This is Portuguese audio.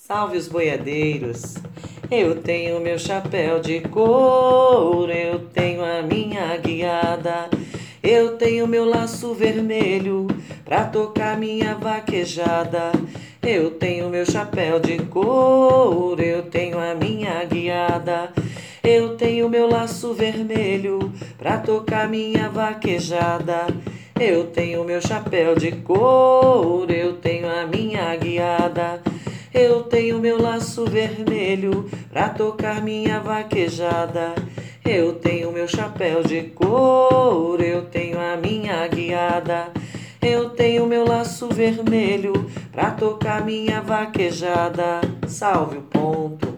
Salve os boiadeiros! Eu tenho meu chapéu de couro, eu tenho a minha guiada, eu tenho meu laço vermelho pra tocar minha vaquejada. Eu tenho meu chapéu de couro, eu tenho a minha guiada, eu tenho meu laço vermelho pra tocar minha vaquejada. Eu tenho meu chapéu de couro, eu tenho a minha guiada, eu tenho meu laço vermelho pra tocar minha vaquejada. Eu tenho meu chapéu de couro, eu tenho a minha guiada, eu tenho meu laço vermelho pra tocar minha vaquejada. Salve o ponto!